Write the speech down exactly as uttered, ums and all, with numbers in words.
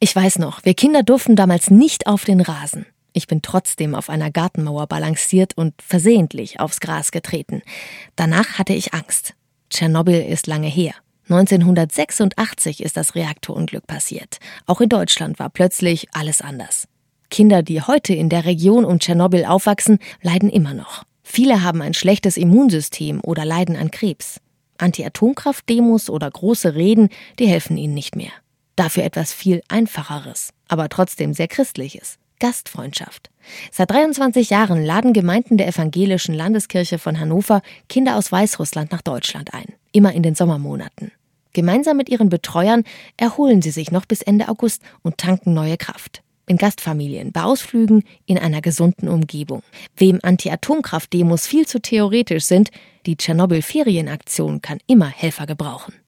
Ich weiß noch, wir Kinder durften damals nicht auf den Rasen. Ich bin trotzdem auf einer Gartenmauer balanciert und versehentlich aufs Gras getreten. Danach hatte ich Angst. Tschernobyl ist lange her. neunzehnhundertsechsundachtzig ist das Reaktorunglück passiert. Auch in Deutschland war plötzlich alles anders. Kinder, die heute in der Region um Tschernobyl aufwachsen, leiden immer noch. Viele haben ein schlechtes Immunsystem oder leiden an Krebs. Anti-Atomkraft-Demos oder große Reden, die helfen ihnen nicht mehr. Dafür etwas viel Einfacheres, aber trotzdem sehr Christliches. Gastfreundschaft. Seit dreiundzwanzig Jahren laden Gemeinden der Evangelischen Landeskirche von Hannover Kinder aus Weißrussland nach Deutschland ein. Immer in den Sommermonaten. Gemeinsam mit ihren Betreuern erholen sie sich noch bis Ende August und tanken neue Kraft. In Gastfamilien, bei Ausflügen, in einer gesunden Umgebung. Wem Anti-Atomkraft-Demos viel zu theoretisch sind, die Tschernobyl-Ferienaktion kann immer Helfer gebrauchen.